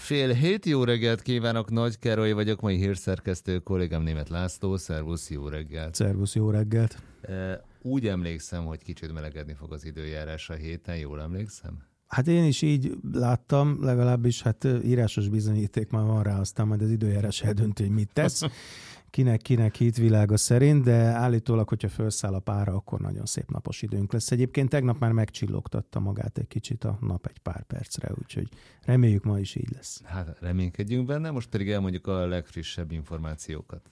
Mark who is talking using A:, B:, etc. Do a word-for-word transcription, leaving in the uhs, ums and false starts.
A: Fél hét, jó reggelt kívánok, Nagy Károly vagyok, mai hírszerkesztő, kollégám Németh László, szervusz, jó reggelt.
B: Szervusz, jó reggelt.
A: Úgy emlékszem, hogy kicsit melegedni fog az időjárás a héten, jól emlékszem?
B: Hát én is így láttam, legalábbis hát írásos bizonyíték már van rá, aztán majd az időjárás eldönti, hogy mit tesz. Kinek-kinek hitvilága szerint, de állítólag, hogyha felszáll a pára, akkor nagyon szép napos időnk lesz. Egyébként tegnap már megcsillogtatta magát egy kicsit a nap egy pár percre, úgyhogy reméljük ma is így lesz.
A: Hát reménykedjünk benne, most pedig elmondjuk a legfrissebb információkat.